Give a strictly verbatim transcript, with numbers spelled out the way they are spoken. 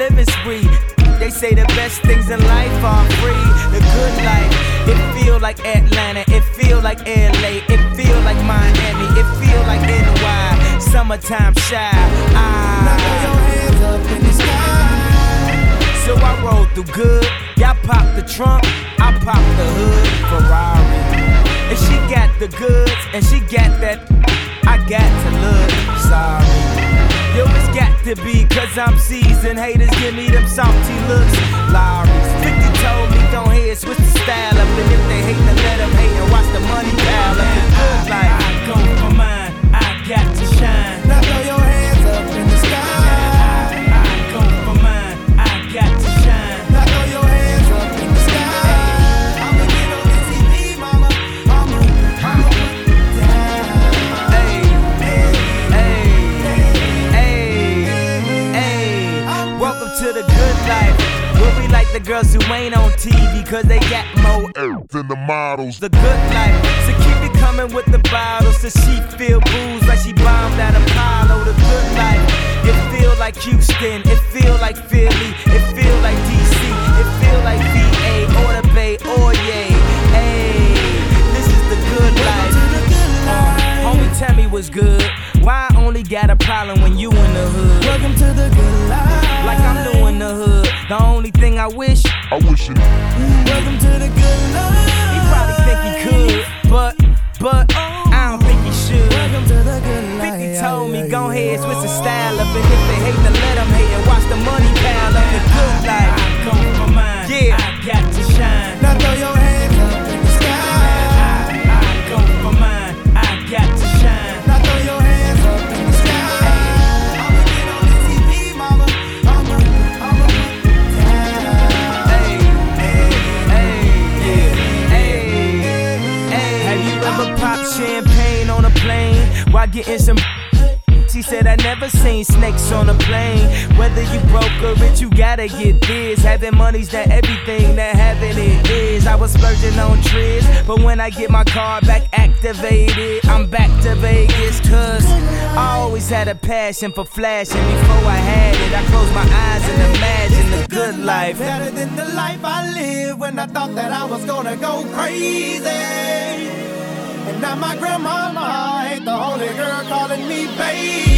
living spree. They say the best things in life are free. The good life, it feel like Atlanta, it feel like L A, it feel like Miami, it feel like N Y. Summertime shy. Ah. Now throw your hands up in the sky. So I roll through good. Y'all pop the trunk, I pop the hood. Ferrari. And she got the goods, and she got that. I got to look sorry. Yo, it's got to be, cause I'm seasoned. Haters give me them salty looks. Lowry's fifty told me don't hate, switch the style up. And if they hate, then let them hate and watch the money pile up. The good life, I go for mine, I got to shine. Now throw your hands up in the sky. I, I go for mine, I got to shine. Now throw your hands up in the sky. I'ma get on the T V, mama. I'ma, I'ma put it down. Hey, hey, hey, hey. Welcome to the good life. Where we like the girls who ain't on T V, cause they got more earth than the models. The good life, so keep it coming with the bottles. So she feel booze like she bombed at Apollo. The good life, it feel like Houston, it feel like Philly, it feel like D C, it feel like V A or the Bay or yay. Hey, this is the good life. Uh, homie, tell me what's good. Why I only got a problem when you in the hood? Welcome to the good life. Like I'm doing the hood. The only thing I wish, I wish it. Welcome to the good life. he probably think he could, but, but, I don't think he should. Welcome to the good life. fifty told me, go ahead, switch the style up. And if they hate, then let them hate and watch the money pile up. The good life, I go for mine, yeah, I got to shine. Now throw your hands up in the sky. I, I go for mine, I got to shine. Now throw your hands up in the sky. I'ma get on the T V, mama. I'ma, I'ma put it down. Hey, hey, yeah, hey, hey. Have you ever popped champagne on a plane while getting some? She said I never seen snakes on a plane. Whether you broke or rich, you gotta get this. Having money's not everything that having it is. I was splurging on trips, but when I get my card back activated, I'm back to Vegas. Cause I always had a passion for flashing. Before I had it, I closed my eyes and imagined the good life. Better than the life I lived when I thought that I was gonna go crazy. And now my grandmama ain't the only girl calling me baby.